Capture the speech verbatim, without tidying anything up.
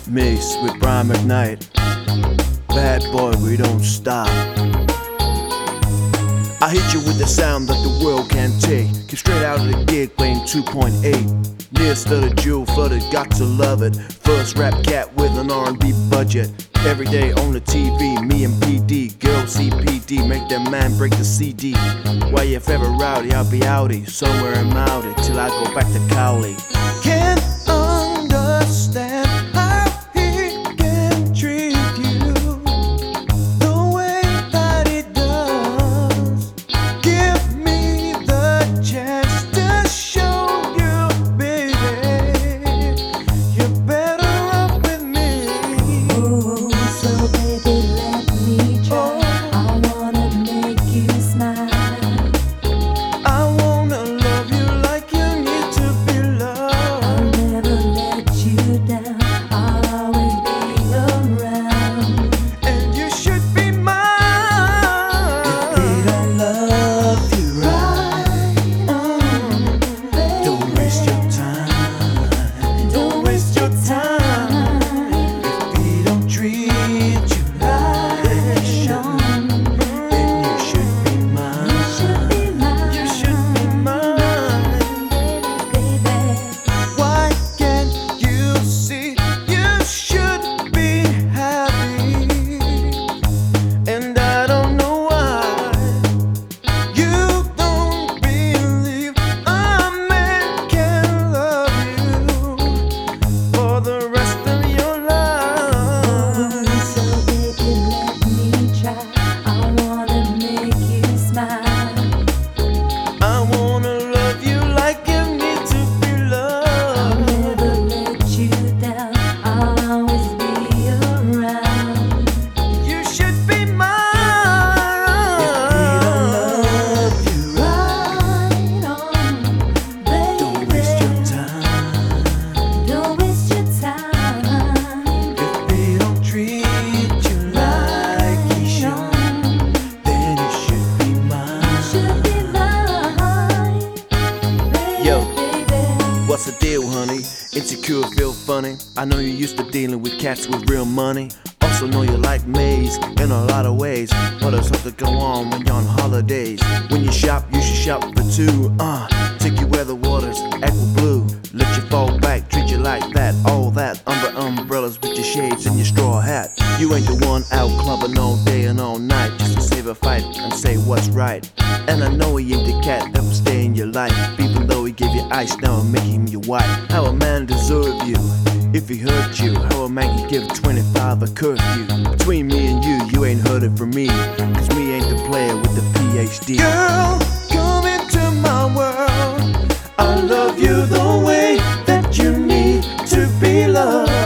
Mace with Brian McKnight. Bad boy, we don't stop. I hit you with the sound that the world can't take. Keep straight out of the gig playing two point eight. Near studded, jewel flooded, got to love it. First rap cat with an R and B budget. Every day on the T V, me and P D. Girl C P D, make that man break the C D. While you're ever rowdy, I'll be outie. Somewhere in Maui till I go back to Cowley. Can't understand how he can treat you the way that he does. Give me the chance to show you, baby, you're better off with me. Ooh, so baby, let me try. I wanna make you smile. I wanna love you like you need to be loved. I'll never let you down. I'll always be around. And you should be mine. If we don't love you right, on, baby. don't waste your time. Don't waste your time. If we don't treat you right, then you should, then you should be mine. Should be mine, You should be mine. baby. Why can't you see you should be happy? And I don't know why you don't believe a man can love you for the rest of your life. So baby, let me try. I wanna make you smile. I wanna love you like you need to be I'll loved. never let you down. I'll always be around. You should be mine. If we don't love you Right on, baby. don't waste your time. Don't waste your time. If we don't treat you like you should, then you should be mine. Should be mine, baby, Yo. baby. What's the deal, honey? Insecure, feel funny. I know you're used to dealing with cats with real money. Also know you like maize in a lot of ways. But there's something go on when you're on holidays. When you shop, you should shop for two. Uh, take you where the water's aqua blue. Let you fall back, treat you like that. All that under umbrellas with your shades and your straw hat. You ain't the one out clubbing all day and all night just to save a fight and say what's right. And I know he ain't the cat that will stay in your life, even though he gave you ice, now I'm making him your wife. How a man deserve you if he hurt you? How a man can give twenty-five a curfew? Between me and you, you ain't heard it from me, cause me ain't the player with the P H D. Girl, come into my world. I love you the way that you need to be loved.